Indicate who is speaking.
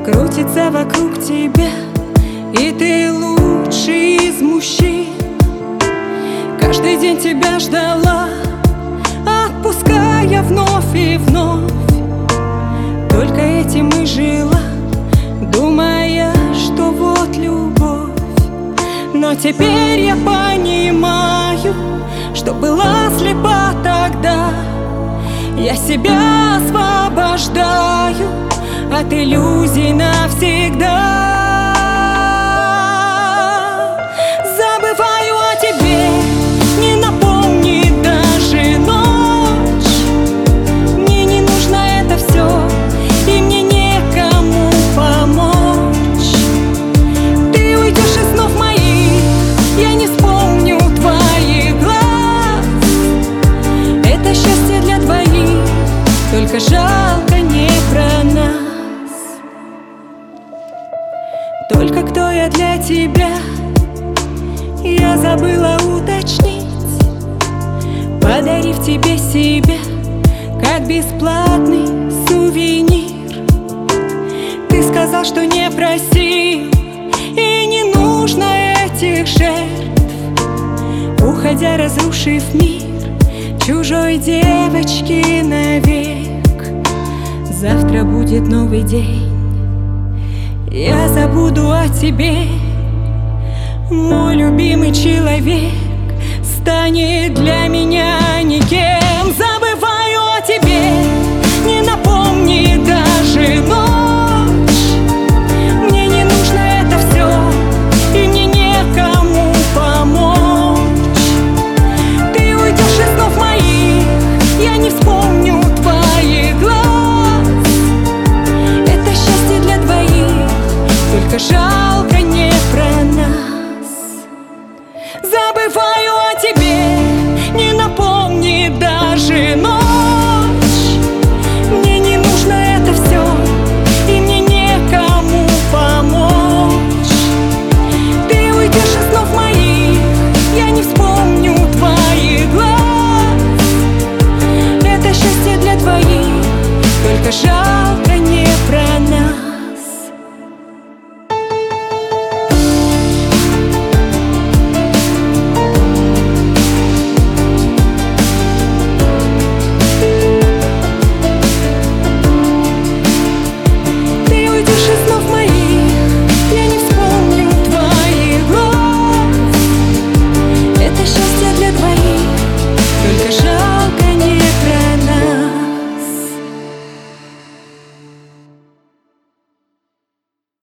Speaker 1: крутится вокруг тебя, и ты лучший из мужчин. Каждый день тебя ждала, отпуская вновь и вновь. Только этим и жила, думая, что вот любовь. Но теперь я понимаю, что была слепа тогда. Я себя освобождаю от иллюзий навсегда. Забываю о тебе, не напомни даже ночь. Мне не нужно это все, и мне некому помочь. Ты уйдешь из снов моих, я не вспомню твоих глаз. Это счастье для двоих, только жалко не про нас. Только кто я для тебя, я забыла уточнить, подарив тебе себя, как бесплатный сувенир. Ты сказал, что не просил, и не нужно этих жертв, уходя, разрушив мир чужой девочки навек. Завтра будет новый день, я забуду о тебе. Мой любимый человек станет для меня никем. Забываю о тебе, не напомни даже ночь. Мне не нужно это все, и мне некому помочь. Ты уйдешь из снов моих, я не вспомню твоих глаз. Это счастье для двоих, только жаль